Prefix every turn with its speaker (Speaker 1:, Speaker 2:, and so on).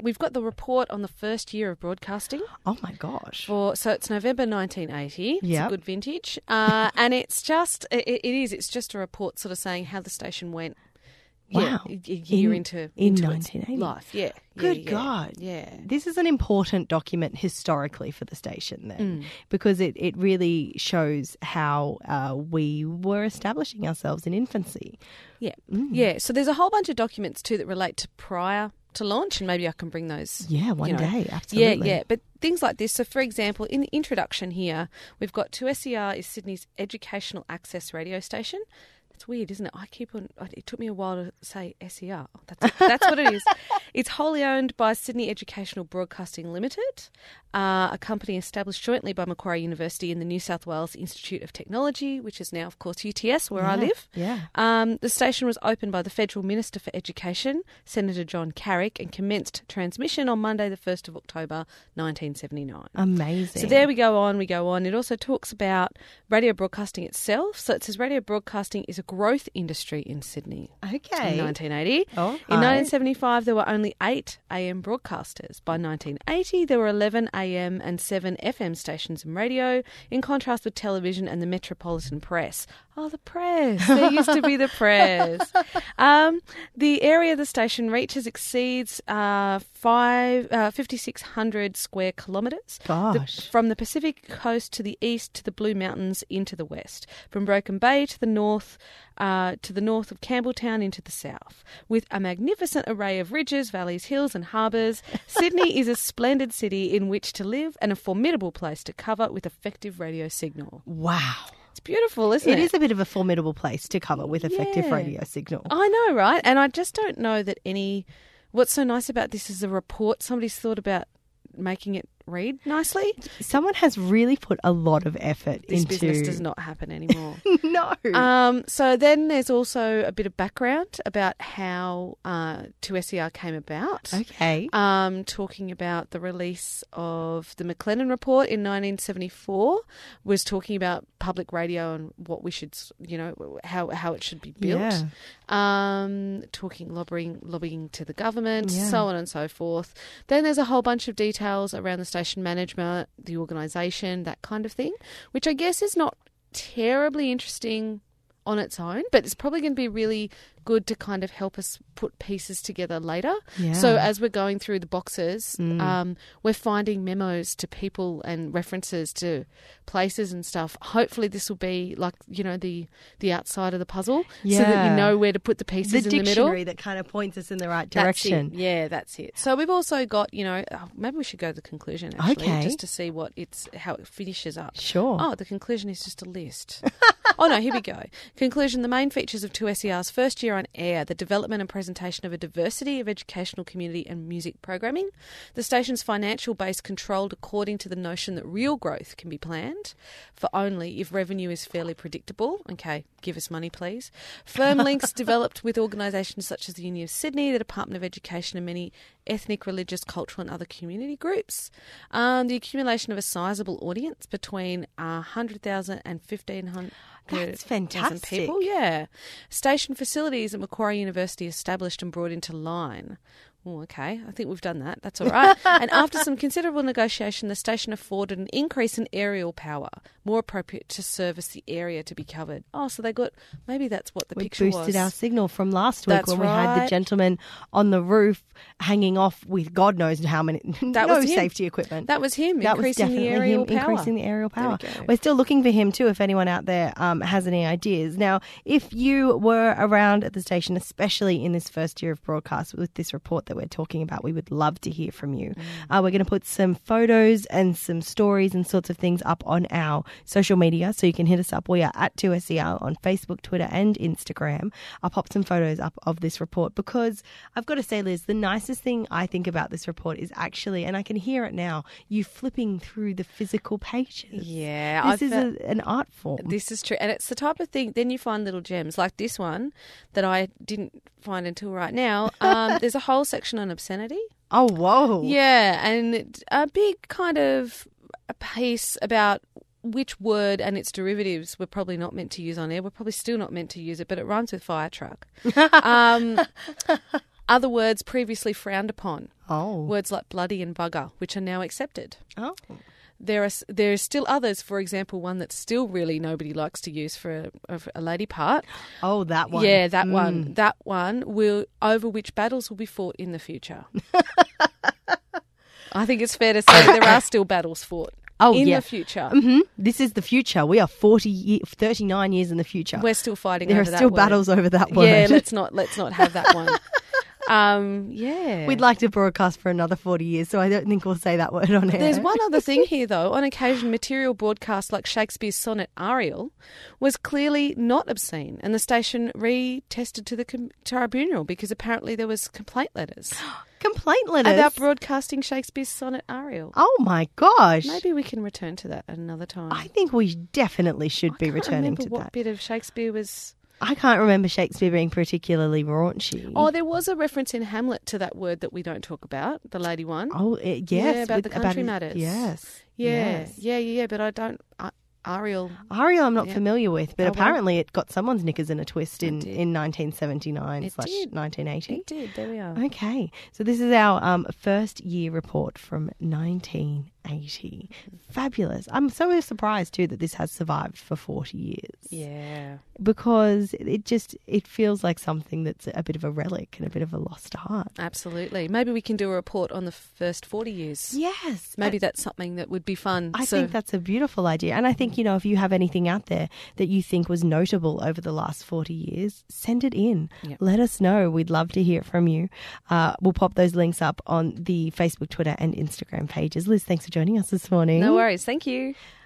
Speaker 1: we've got the report on the first year of broadcasting.
Speaker 2: Oh, my gosh.
Speaker 1: So it's November 1980. It's
Speaker 2: Yep.
Speaker 1: a good vintage. And it's just, it's just a report sort of saying how the station went.
Speaker 2: Wow.
Speaker 1: Yeah, a year into
Speaker 2: 1980.
Speaker 1: its life. Yeah.
Speaker 2: Good God.
Speaker 1: Yeah.
Speaker 2: This is an important document historically for the station then, because it really shows how we were establishing ourselves in infancy.
Speaker 1: Yeah. Yeah. So there's a whole bunch of documents too that relate to prior to launch, and maybe I can bring those.
Speaker 2: Yeah, one day, absolutely.
Speaker 1: Yeah. But things like this. So, for example, in the introduction here, we've got 2SER is Sydney's educational access radio station. It's weird, isn't it? It took me a while to say SER. That's what it is. It's wholly owned by Sydney Educational Broadcasting Limited, a company established jointly by Macquarie University and the New South Wales Institute of Technology, which is now, of course, UTS, where I live.
Speaker 2: Yeah.
Speaker 1: The station was opened by the Federal Minister for Education, Senator John Carrick, and commenced transmission on Monday, the 1st of October, 1979.
Speaker 2: Amazing.
Speaker 1: So there we go on. It also talks about radio broadcasting itself. So it says radio broadcasting is a growth industry in Sydney.
Speaker 2: Okay.
Speaker 1: In 1980.
Speaker 2: All
Speaker 1: In
Speaker 2: right.
Speaker 1: 1975, there were only 8 AM broadcasters. By 1980, there were 11 AM and 7 FM stations in radio, in contrast with television and the metropolitan press. Oh, the press. There used to be the press. The area the station reaches exceeds 5,600 square kilometres.
Speaker 2: Gosh.
Speaker 1: From the Pacific coast to the east to the Blue Mountains into the west. From Broken Bay to the north of Campbelltown into the south. With a magnificent array of ridges, valleys, hills and harbours, Sydney is a splendid city in which to live and a formidable place to cover with effective radio signal.
Speaker 2: Wow.
Speaker 1: It's beautiful, isn't it?
Speaker 2: It is a bit of a formidable place to cover with effective
Speaker 1: Yeah.
Speaker 2: radio signal.
Speaker 1: I know, right? And I just don't know that what's so nice about this is a report. Somebody's thought about making it read nicely.
Speaker 2: Someone has really put a lot of effort
Speaker 1: This
Speaker 2: into...
Speaker 1: business does not happen anymore.
Speaker 2: No.
Speaker 1: So then there's also a bit of background about how 2SER came about.
Speaker 2: Okay.
Speaker 1: Talking about the release of the McLennan Report in 1974, was talking about public radio and what we should, how it should be built.
Speaker 2: Yeah.
Speaker 1: Talking lobbying to the government,
Speaker 2: Yeah.
Speaker 1: so on and so forth. Then there's a whole bunch of details around the station management, the organisation, that kind of thing, which I guess is not terribly interesting on its own, but it's probably going to be really good to kind of help us put pieces together later.
Speaker 2: Yeah.
Speaker 1: So as we're going through the boxes, we're finding memos to people and references to places and stuff. Hopefully this will be like, the outside of the puzzle, so that you know where to put the pieces in the middle.
Speaker 2: The dictionary that kind of points us in the right direction.
Speaker 1: That's it. Yeah, that's it. So we've also got, maybe we should go to the conclusion actually,
Speaker 2: Okay.
Speaker 1: just to see how it finishes up.
Speaker 2: Sure.
Speaker 1: Oh, the conclusion is just a list. Oh no, here we go. Conclusion: the main features of 2SER's first year on air, the development and presentation of a diversity of educational, community and music programming. The station's financial base controlled according to the notion that real growth can be planned for only if revenue is fairly predictable. Okay, give us money, please. Firm links developed with organisations such as the Uni of Sydney, the Department of Education and many ethnic, religious, cultural and other community groups. The accumulation of a sizable audience between 100,000 and 1,500.
Speaker 2: That's fantastic.
Speaker 1: People, yeah. Station facilities at Macquarie University established and brought into line. Oh, okay. I think we've done that. That's all right. And after some considerable negotiation, the station afforded an increase in aerial power, more appropriate to service the area to be covered. Oh, so they got, maybe that's what the picture was.
Speaker 2: We boosted our signal from last week
Speaker 1: That's
Speaker 2: when we had the
Speaker 1: right.
Speaker 2: gentleman on the roof hanging off with God knows how many,
Speaker 1: That
Speaker 2: no
Speaker 1: was him.
Speaker 2: safety equipment.
Speaker 1: That was him,
Speaker 2: That was
Speaker 1: increasing the
Speaker 2: definitely
Speaker 1: aerial
Speaker 2: him
Speaker 1: power.
Speaker 2: increasing the aerial power.
Speaker 1: There we go.
Speaker 2: We're still looking for him too if anyone out there has any ideas. Now, if you were around at the station, especially in this first year of broadcast with this report that we're talking about, we would love to hear from you. We're going to put some photos and some stories and sorts of things up on our social media, so you can hit us up. We are at 2SER on Facebook, Twitter and Instagram. I'll pop some photos up of this report because I've got to say, Liz, the nicest thing I think about this report is actually, and I can hear it now, you flipping through the physical pages.
Speaker 1: Yeah.
Speaker 2: This is an art form.
Speaker 1: This is true. And it's the type of thing, then you find little gems like this one that I didn't find until right now. There's a whole section on obscenity.
Speaker 2: Oh, whoa.
Speaker 1: Yeah, and a big kind of a piece about which word and its derivatives we're probably not meant to use on air. We're probably still not meant to use it, but it rhymes with fire truck. Other words previously frowned upon.
Speaker 2: Oh.
Speaker 1: Words like bloody and bugger, which are now accepted.
Speaker 2: Oh.
Speaker 1: There are still others, for example, one that still really nobody likes to use for a lady part.
Speaker 2: Oh, that one.
Speaker 1: Yeah, that one. That one over which battles will be fought in the future. I think it's fair to say there are still battles fought in the future.
Speaker 2: Mm-hmm. This is the future. We are 39 years in the future.
Speaker 1: We're still fighting
Speaker 2: there
Speaker 1: over that
Speaker 2: are still
Speaker 1: word.
Speaker 2: Battles over that word.
Speaker 1: Yeah, let's not have that one. Yeah.
Speaker 2: We'd like to broadcast for another 40 years, so I don't think we'll say that word on air.
Speaker 1: There's one other thing here, though. On occasion, material broadcast like Shakespeare's sonnet Ariel was clearly not obscene, and the station retested to the tribunal because apparently there was complaint letters.
Speaker 2: Complaint letters?
Speaker 1: About broadcasting Shakespeare's sonnet Ariel.
Speaker 2: Oh, my gosh.
Speaker 1: Maybe we can return to that at another time.
Speaker 2: I think we definitely should be returning to that.
Speaker 1: What bit of Shakespeare was...
Speaker 2: I can't remember Shakespeare being particularly raunchy.
Speaker 1: Oh, there was a reference in Hamlet to that word that we don't talk about, the lady one.
Speaker 2: Oh, yes.
Speaker 1: Yeah, about the country matters.
Speaker 2: Yes.
Speaker 1: Yeah,
Speaker 2: yes.
Speaker 1: yeah, but I don't... Ariel
Speaker 2: I'm not familiar with, but apparently it got someone's knickers in a twist in 1979/1980.
Speaker 1: It did, there we are.
Speaker 2: Okay, so this is our first year report from 1980. Fabulous. I'm so surprised too that this has survived for 40 years.
Speaker 1: Yeah.
Speaker 2: Because it feels like something that's a bit of a relic and a bit of a lost art.
Speaker 1: Absolutely. Maybe we can do a report on the first 40 years.
Speaker 2: Yes.
Speaker 1: Maybe that's something that would be fun.
Speaker 2: I think that's a beautiful idea. And I think, if you have anything out there that you think was notable over the last 40 years, send it in.
Speaker 1: Yep.
Speaker 2: Let us know. We'd love to hear from you. We'll pop those links up on the Facebook, Twitter and Instagram pages. Liz, thanks for joining us this morning.
Speaker 1: No worries. Thank you.